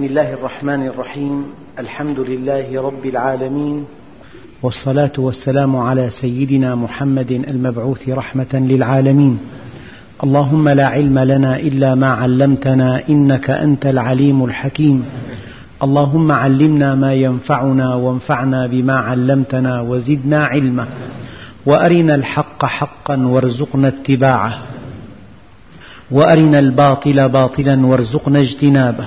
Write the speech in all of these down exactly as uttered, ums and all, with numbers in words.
بسم الله الرحمن الرحيم. الحمد لله رب العالمين، والصلاة والسلام على سيدنا محمد المبعوث رحمة للعالمين. اللهم لا علم لنا إلا ما علمتنا إنك أنت العليم الحكيم. اللهم علمنا ما ينفعنا وانفعنا بما علمتنا وزدنا علما، وأرنا الحق حقا وارزقنا اتباعه، وأرنا الباطل باطلا وارزقنا اجتنابه،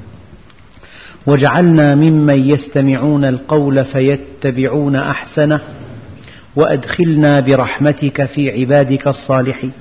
واجعلنا ممن يستمعون القول فيتبعون أحسنه، وأدخلنا برحمتك في عبادك الصالحين.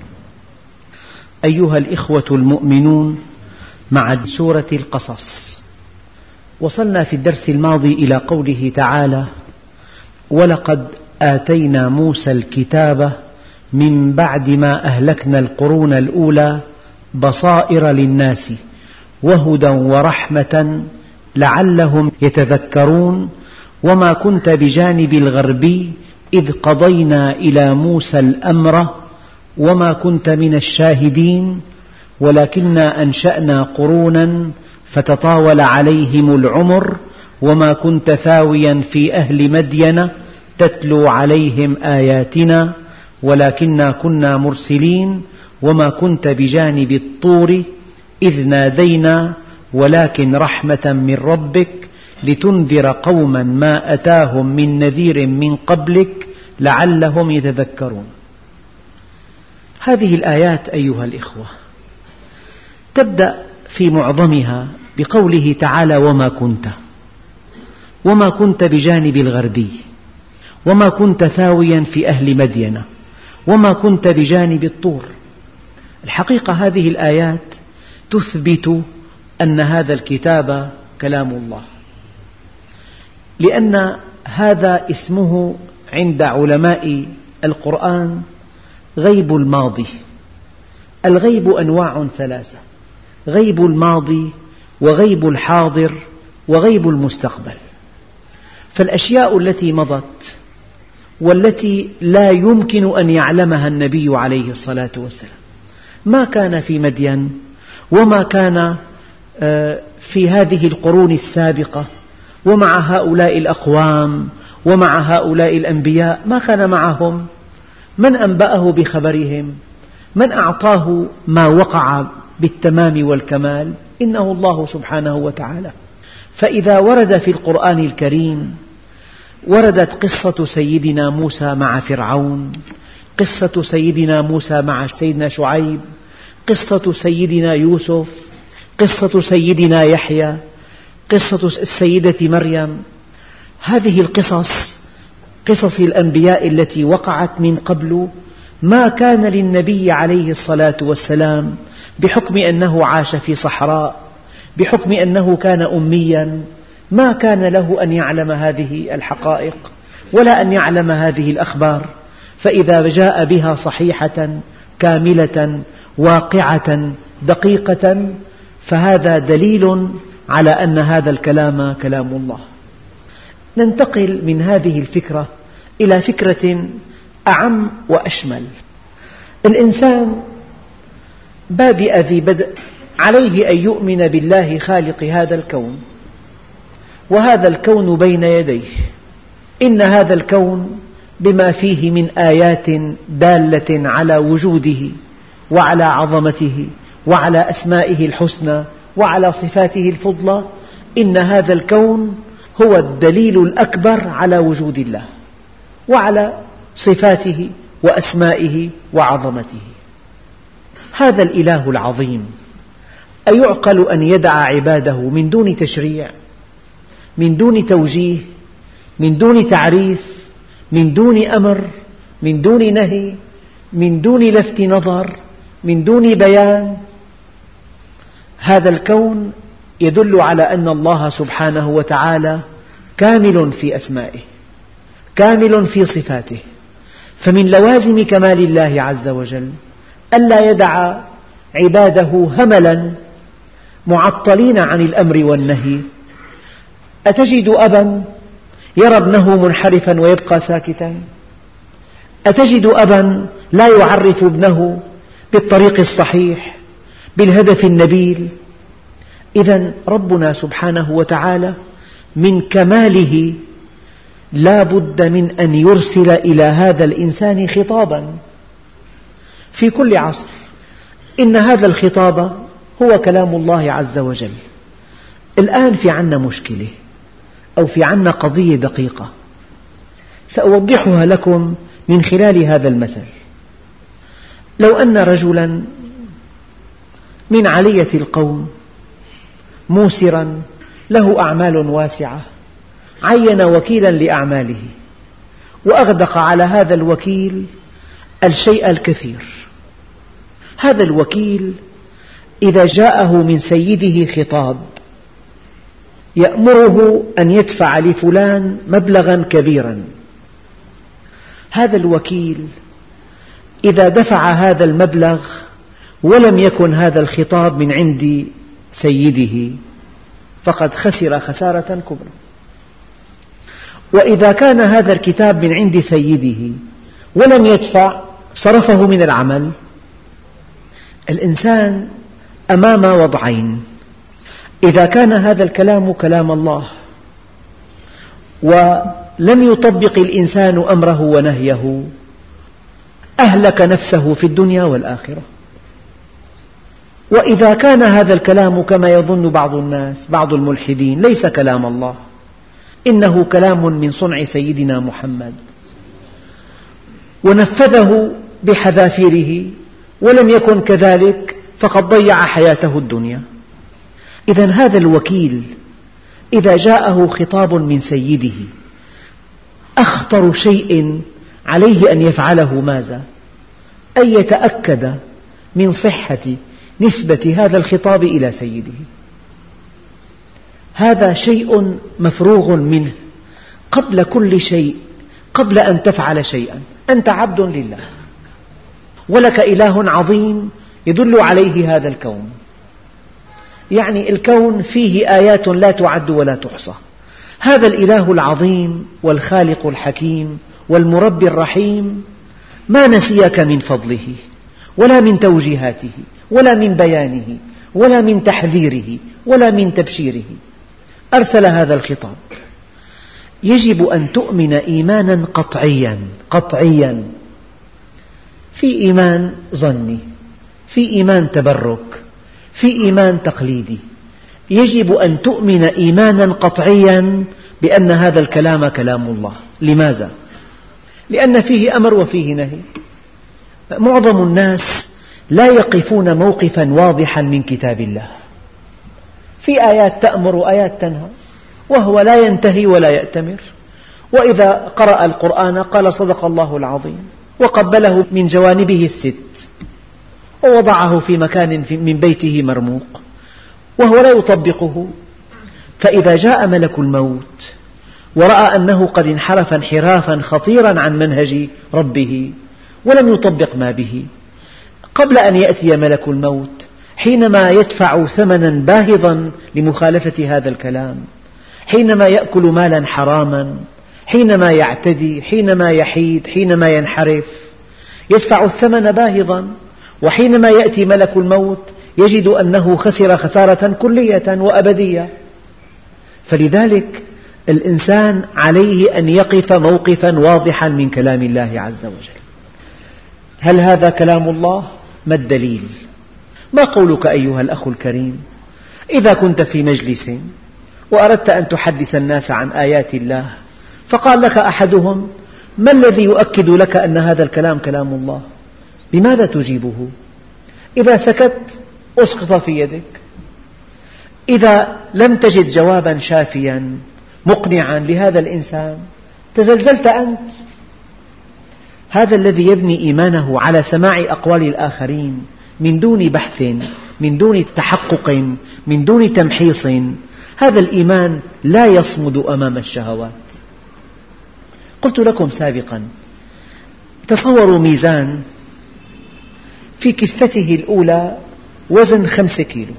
أيها الإخوة المؤمنون، مع سورة القصص وصلنا في الدرس الماضي إلى قوله تعالى: ولقد آتينا موسى الكتاب من بعد ما أهلكنا القرون الأولى بصائر للناس وهدى ورحمة لعلهم يتذكرون وما كنت بجانب الغربي إذ قضينا إلى موسى الأمر وما كنت من الشاهدين ولكننا أنشأنا قرونا فتطاول عليهم العمر وما كنت ثاويا في أهل مدين تتلو عليهم آياتنا ولكننا كنا مرسلين وما كنت بجانب الطور إذ نادينا ولكن رحمة من ربك لتنذر قوما ما أتاهم من نذير من قبلك لعلهم يتذكرون. هذه الآيات أيها الإخوة تبدأ في معظمها بقوله تعالى: وما كنت وما كنت بجانب الغربي وما كنت ثاويا في أهل مدين وما كنت بجانب الطور. الحقيقة هذه الآيات تثبت أن هذا الكتاب كلام الله، لأن هذا اسمه عند علماء القرآن غيب الماضي. الغيب أنواع ثلاثة: غيب الماضي وغيب الحاضر وغيب المستقبل. فالأشياء التي مضت والتي لا يمكن أن يعلمها النبي عليه الصلاة والسلام، ما كان في مدين وما كان في هذه القرون السابقة ومع هؤلاء الأقوام ومع هؤلاء الأنبياء، ما كان معهم من أنبأه بخبرهم، من أعطاه ما وقع بالتمام والكمال، إنه الله سبحانه وتعالى. فإذا ورد في القرآن الكريم وردت قصة سيدنا موسى مع فرعون، قصة سيدنا موسى مع سيدنا شعيب، قصة سيدنا يوسف، قصة سيدنا يحيى، قصة السيدة مريم، هذه القصص قصص الأنبياء التي وقعت من قبل، ما كان للنبي عليه الصلاة والسلام بحكم أنه عاش في صحراء، بحكم أنه كان أميا، ما كان له أن يعلم هذه الحقائق ولا أن يعلم هذه الأخبار. فإذا جاء بها صحيحة كاملة واقعة دقيقة فهذا دليل على أن هذا الكلام كلام الله. ننتقل من هذه الفكرة إلى فكرة أعم وأشمل. الإنسان بادئ ذي بدء عليه أن يؤمن بالله خالق هذا الكون، وهذا الكون بين يديه. إن هذا الكون بما فيه من آيات دالة على وجوده وعلى عظمته وعلى أسمائه الحسنى وعلى صفاته الفضلى، إن هذا الكون هو الدليل الأكبر على وجود الله وعلى صفاته وأسمائه وعظمته. هذا الإله العظيم أيعقل أن يدع عباده من دون تشريع، من دون توجيه، من دون تعريف، من دون أمر، من دون نهي، من دون لفت نظر، من دون بيان؟ هذا الكون يدل على أن الله سبحانه وتعالى كامل في أسمائه، كامل في صفاته. فمن لوازم كمال الله عز وجل ألا يدع عباده هملا معطلين عن الأمر والنهي. أتجد أبا يرى ابنه منحرفا ويبقى ساكتا؟ أتجد أبا لا يعرف ابنه بالطريق الصحيح بالهدف النبيل؟ إذن ربنا سبحانه وتعالى من كماله لا بد من أن يرسل إلى هذا الإنسان خطابا في كل عصر. إن هذا الخطاب هو كلام الله عز وجل. الآن في عنا مشكلة أو في عنا قضية دقيقة سأوضحها لكم من خلال هذا المثل. لو أن رجلا من علية القوم موسرا له أعمال واسعة عين وكيلا لأعماله وأغدق على هذا الوكيل الشيء الكثير. هذا الوكيل إذا جاءه من سيده خطاب يأمره أن يدفع لفلان مبلغا كبيرا، هذا الوكيل إذا دفع هذا المبلغ ولم يكن هذا الخطاب من عند سيده فقد خسر خسارة كبرى. وإذا كان هذا الكتاب من عند سيده ولم يدفع صرفه من العمل. الإنسان أمام وضعين: إذا كان هذا الكلام كلام الله ولم يطبق الإنسان أمره ونهيه أهلك نفسه في الدنيا والآخرة. وإذا كان هذا الكلام كما يظن بعض الناس بعض الملحدين ليس كلام الله، إنه كلام من صنع سيدنا محمد ونفذه بحذافيره ولم يكن كذلك فقد ضيع حياته الدنيا. إذن هذا الوكيل إذا جاءه خطاب من سيده أخطر شيء عليه أن يفعله ماذا؟ أن يتأكد من صحة نسبة هذا الخطاب إلى سيده. هذا شيء مفروغ منه قبل كل شيء. قبل أن تفعل شيئا أنت عبد لله ولك إله عظيم يدل عليه هذا الكون. يعني الكون فيه آيات لا تعد ولا تحصى. هذا الإله العظيم والخالق الحكيم والمربي الرحيم ما نسيك من فضله ولا من توجيهاته ولا من بيانه ولا من تحذيره ولا من تبشيره. أرسل هذا الخطاب. يجب أن تؤمن إيمانا قطعيا قطعيا. في إيمان ظني، في إيمان تبرك، في إيمان تقليدي. يجب أن تؤمن إيمانا قطعيا بأن هذا الكلام كلام الله. لماذا؟ لأن فيه أمر وفيه نهي. معظم الناس لا يقفون موقفا واضحا من كتاب الله. في آيات تأمر وآيات تنهى وهو لا ينتهي ولا يأتمر. وإذا قرأ القرآن قال صدق الله العظيم وقبله من جوانبه الست ووضعه في مكان من بيته مرموق وهو لا يطبقه. فإذا جاء ملك الموت ورأى أنه قد انحرف انحرافا خطيرا عن منهج ربه ولم يطبق ما به، قبل أن يأتي ملك الموت حينما يدفع ثمنا باهظا لمخالفة هذا الكلام، حينما يأكل مالا حراما، حينما يعتدي، حينما يحيد، حينما ينحرف، يدفع الثمن باهظا. وحينما يأتي ملك الموت يجد أنه خسر خسارة كلية وأبدية. فلذلك الإنسان عليه أن يقف موقفا واضحا من كلام الله عز وجل. هل هذا كلام الله؟ ما الدليل؟ ما قولك أيها الأخ الكريم إذا كنت في مجلس وأردت أن تحدث الناس عن آيات الله فقال لك أحدهم: ما الذي يؤكد لك أن هذا الكلام كلام الله؟ بماذا تجيبه؟ إذا سكت أسقط في يدك. إذا لم تجد جوابا شافيا مقنعا لهذا الإنسان تزلزلت أنت. هذا الذي يبني إيمانه على سماع أقوال الآخرين من دون بحث، من دون تحقق، من دون تمحيص، هذا الإيمان لا يصمد أمام الشهوات. قلت لكم سابقا: تصوروا ميزان في كفته الأولى وزن خمسة كيلو.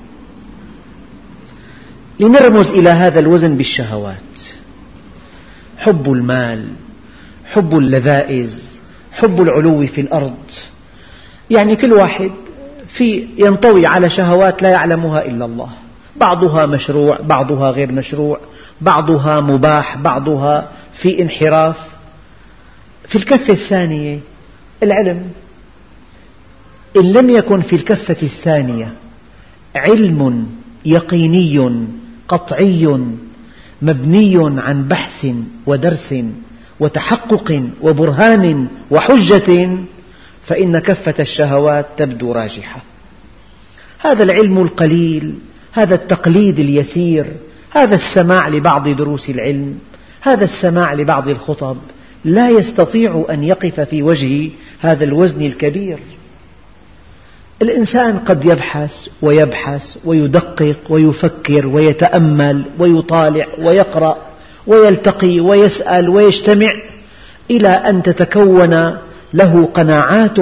لنرمز إلى هذا الوزن بالشهوات: حب المال، حب اللذائذ، حب العلو في الأرض. يعني كل واحد في ينطوي على شهوات لا يعلمها إلا الله. بعضها مشروع، بعضها غير مشروع، بعضها مباح، بعضها في انحراف. في الكفة الثانية العلم، إن لم يكن في الكفة الثانية علم يقيني قطعي مبني عن بحث ودرس وتحقق وبرهان وحجة، فإن كفة الشهوات تبدو راجحة. هذا العلم القليل، هذا التقليد اليسير، هذا السماع لبعض دروس العلم، هذا السماع لبعض الخطب لا يستطيع أن يقف في وجه هذا الوزن الكبير. الإنسان قد يبحث ويبحث ويدقق ويفكر ويتأمل ويطالع ويقرأ ويلتقي ويسأل ويجتمع إلى أن تتكون له قناعات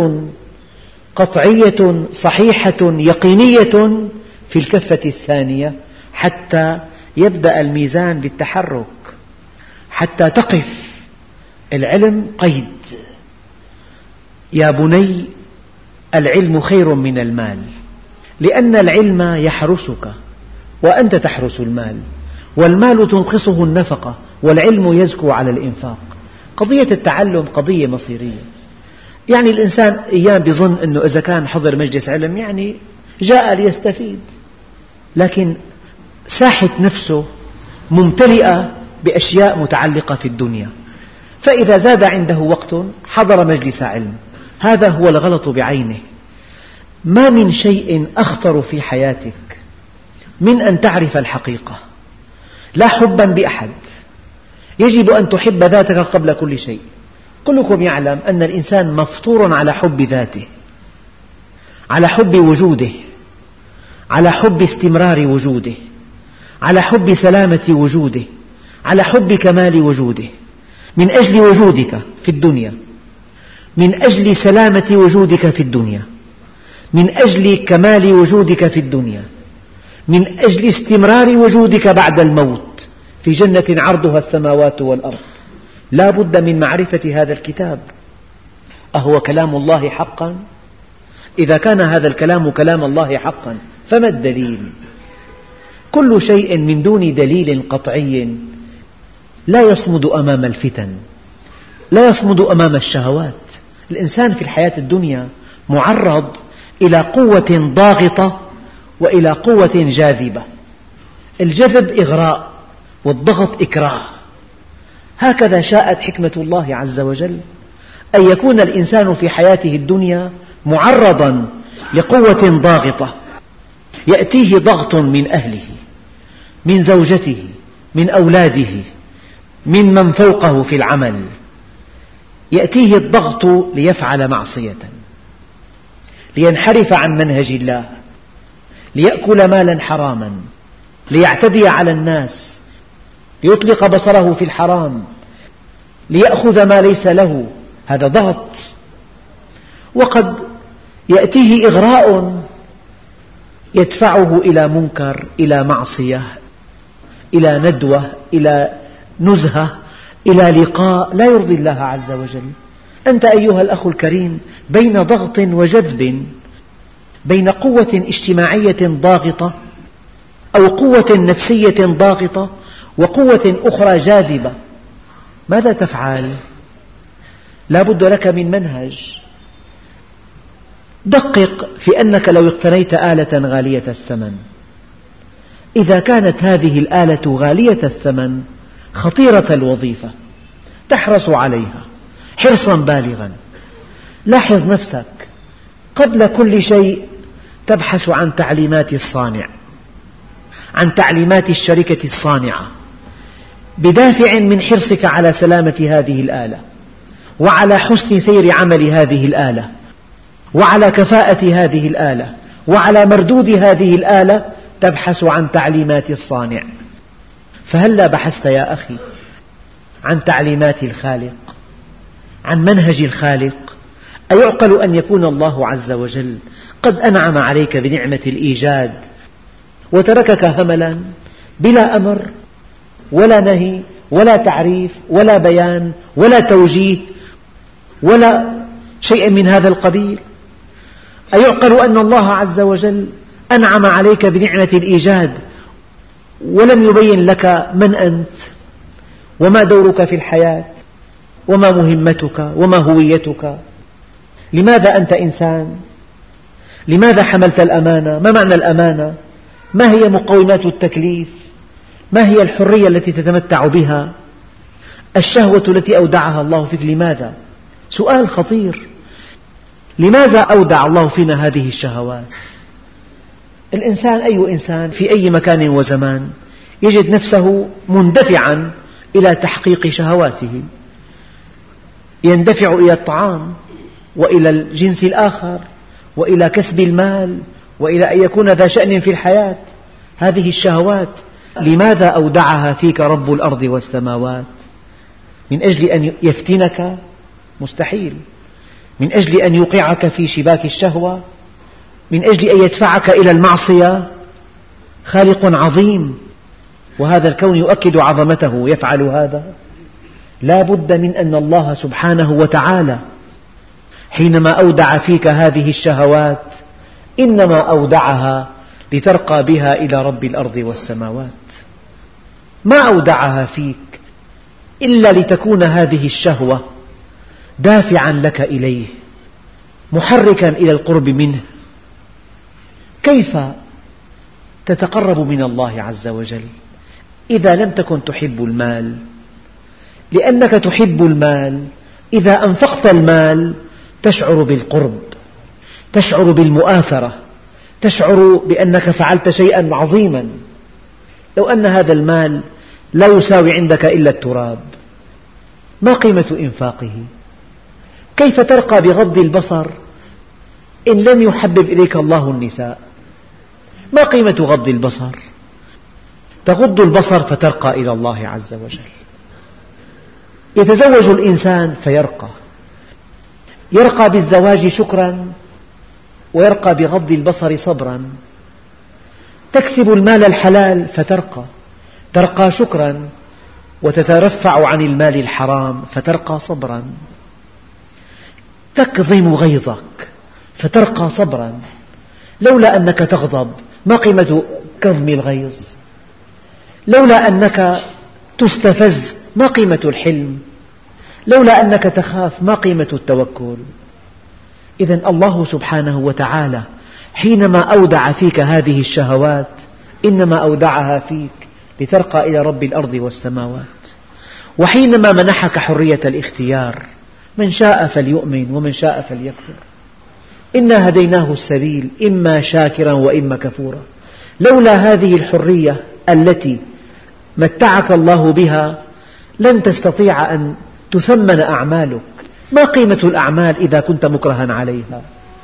قطعية صحيحة يقينية في الكفة الثانية، حتى يبدأ الميزان بالتحرك، حتى تقف. العلم قيد. يا بني العلم خير من المال، لأن العلم يحرسك وأنت تحرس المال، والمال تنقصه النفقة، والعلم يزكو على الإنفاق. قضية التعلم قضية مصيرية. يعني الإنسان أيام يظن أنه إذا كان حضر مجلس علم يعني جاء ليستفيد، لكن ساحة نفسه ممتلئة بأشياء متعلقة في الدنيا، فإذا زاد عنده وقت حضر مجلس علم. هذا هو الغلط بعينه. ما من شيء أخطر في حياتك من أن تعرف الحقيقة، لا حبا بأحد. يجب أن تحب ذاتك قبل كل شيء. كلكم يعلم أن الإنسان مفطور على حب ذاته، على حب وجوده، على حب استمرار وجوده، على حب سلامة وجوده، على حب كمال وجوده. من أجل وجودك في الدنيا، من أجل سلامة وجودك في الدنيا، من أجل كمال وجودك في الدنيا، من أجل استمرار وجودك بعد الموت في جنة عرضها السماوات والأرض. لا بد من معرفة هذا الكتاب. أهو كلام الله حقا؟ إذا كان هذا الكلام كلام الله حقا فما الدليل؟ كل شيء من دون دليل قطعي لا يصمد أمام الفتن، لا يصمد أمام الشهوات. الإنسان في الحياة الدنيا معرض إلى قوة ضاغطة وإلى قوة جاذبة. الجذب إغراء والضغط إكراه. هكذا شاءت حكمة الله عز وجل أن يكون الإنسان في حياته الدنيا معرضا لقوة ضاغطة، يأتيه ضغط من أهله، من زوجته، من أولاده، من من فوقه في العمل. يأتيه الضغط ليفعل معصية، لينحرف عن منهج الله، ليأكل مالا حراما، ليعتدي على الناس، ليطلق بصره في الحرام، ليأخذ ما ليس له. هذا ضغط. وقد يأتيه إغراء يدفعه إلى منكر، إلى معصية، إلى ندوة، إلى نزهة، إلى لقاء لا يرضي الله عز وجل. أنت أيها الأخ الكريم بين ضغط وجذب، بين قوة اجتماعية ضاغطة أو قوة نفسية ضاغطة وقوة أخرى جاذبة. ماذا تفعل؟ لا بد لك من منهج. دقق في أنك لو اقتنيت آلة غالية الثمن، إذا كانت هذه الآلة غالية الثمن خطيرة الوظيفة تحرص عليها حرصا بالغا. لاحظ نفسك قبل كل شيء تبحث عن تعليمات الصانع، عن تعليمات الشركة الصانعة، بدافع من حرصك على سلامة هذه الآلة، وعلى حسن سير عمل هذه الآلة، وعلى كفاءة هذه الآلة، وعلى مردود هذه الآلة. تبحث عن تعليمات الصانع. فهلا بحثت يا أخي عن تعليمات الخالق، عن منهج الخالق؟ أيعقل أن يكون الله عز وجل قد أنعم عليك بنعمة الإيجاد وتركك هملا بلا أمر ولا نهي ولا تعريف ولا بيان ولا توجيه ولا شيء من هذا القبيل؟ أيعقل أن الله عز وجل أنعم عليك بنعمة الإيجاد ولم يبين لك من أنت وما دورك في الحياة وما مهمتك وما هويتك. لماذا أنت إنسان؟ لماذا حملت الأمانة؟ ما معنى الأمانة؟ ما هي مقومات التكليف؟ ما هي الحرية التي تتمتع بها؟ الشهوة التي أودعها الله فيك لماذا؟ سؤال خطير. لماذا أودع الله فينا هذه الشهوات؟ الإنسان، أي إنسان في أي مكان وزمان يجد نفسه مندفعا إلى تحقيق شهواته، يندفع إلى الطعام وإلى الجنس الآخر وإلى كسب المال وإلى أن يكون ذا شأن في الحياة. هذه الشهوات لماذا أودعها فيك رب الأرض والسماوات؟ من أجل أن يفتنك؟ مستحيل. من أجل أن يوقعك في شباك الشهوة؟ من أجل أن يدفعك إلى المعصية؟ خالق عظيم، وهذا الكون يؤكد عظمته يفعل هذا. لا بد من أن الله سبحانه وتعالى حينما أودع فيك هذه الشهوات إنما أودعها لترقى بها إلى رب الأرض والسماوات. ما أودعها فيك إلا لتكون هذه الشهوة دافعا لك إليه، محركا إلى القرب منه. كيف تتقرب من الله عز وجل إذا لم تكن تحب المال؟ لأنك تحب المال، إذا أنفقت المال تشعر بالقرب، تشعر بالمؤاثرة، تشعر بأنك فعلت شيئا عظيما. لو أن هذا المال لا يساوي عندك إلا التراب، ما قيمة إنفاقه؟ كيف ترقى بغض البصر إن لم يحبب إليك الله النساء؟ ما قيمة غض البصر؟ تغض البصر فترقى إلى الله عز وجل. يتزوج الإنسان فيرقى، يرقى بالزواج شكرا ويرقى بغض البصر صبرا. تكسب المال الحلال فترقى، ترقى شكرا وتترفع عن المال الحرام فترقى صبرا. تكظم غيظك فترقى صبرا. لولا أنك تغضب ما قيمة كظم الغيظ؟ لولا أنك تستفز ما قيمة الحلم؟ لولا أنك تخاف ما قيمة التوكل؟ إذن الله سبحانه وتعالى حينما أودع فيك هذه الشهوات إنما أودعها فيك لترقى إلى رب الأرض والسماوات. وحينما منحك حرية الاختيار، من شاء فليؤمن ومن شاء فليكفر، إنا هديناه السبيل إما شاكرا وإما كفورا. لولا هذه الحرية التي متعك الله بها لن تستطيع أن تثمن أعمالك. ما قيمة الأعمال إذا كنت مكرها عليها؟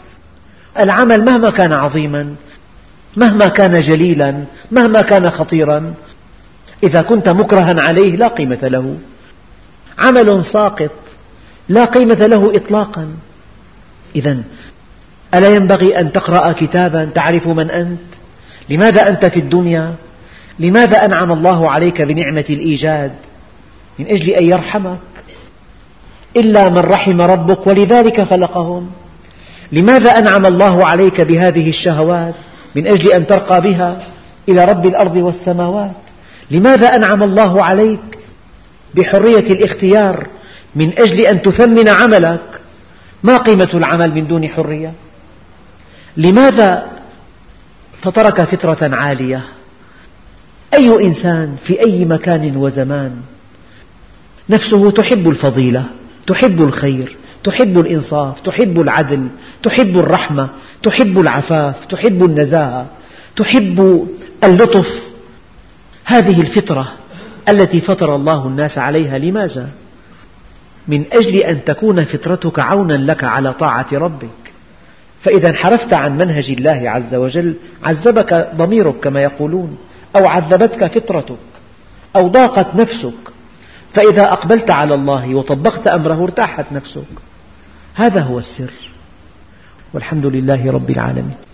العمل مهما كان عظيما، مهما كان جليلا، مهما كان خطيرا، إذا كنت مكرها عليه لا قيمة له. عمل ساقط لا قيمة له إطلاقا. إذن ألا ينبغي أن تقرأ كتابا تعرف من أنت؟ لماذا أنت في الدنيا؟ لماذا أنعم الله عليك بنعمة الإيجاد؟ من أجل أن يرحمك. إلا من رحم ربك ولذلك خلقهم. لماذا أنعم الله عليك بهذه الشهوات؟ من أجل أن ترقى بها إلى رب الأرض والسماوات. لماذا أنعم الله عليك بحرية الاختيار؟ من أجل أن تثمن عملك. ما قيمة العمل من دون حرية؟ لماذا فطرك فطرة عالية؟ أي إنسان في أي مكان وزمان نفسه تحب الفضيلة، تحب الخير، تحب الإنصاف، تحب العدل، تحب الرحمة، تحب العفاف، تحب النزاهة، تحب اللطف. هذه الفطرة التي فطر الله الناس عليها. لماذا؟ من أجل أن تكون فطرتك عونا لك على طاعة ربك. فإذا انحرفت عن منهج الله عز وجل عذبك ضميرك كما يقولون، أو عذبتك فطرتك، أو ضاقت نفسك. فإذا أقبلت على الله وطبقت أمره ارتاحت نفسك. هذا هو السر، والحمد لله رب العالمين.